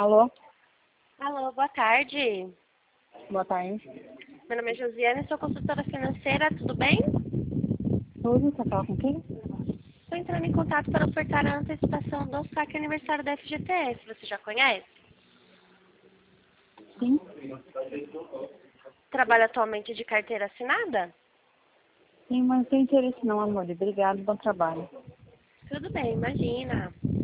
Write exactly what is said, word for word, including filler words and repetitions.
Alô? Alô, boa tarde. Boa tarde. Meu nome é Josiane, sou consultora financeira, tudo bem? Tudo, você fala com quem? Estou entrando em contato para ofertar a antecipação do saque aniversário da F G T S, você já conhece? Sim. Trabalha atualmente de carteira assinada? Sim, mas não tem interesse não, amor. Obrigado, bom trabalho. Tudo bem, imagina.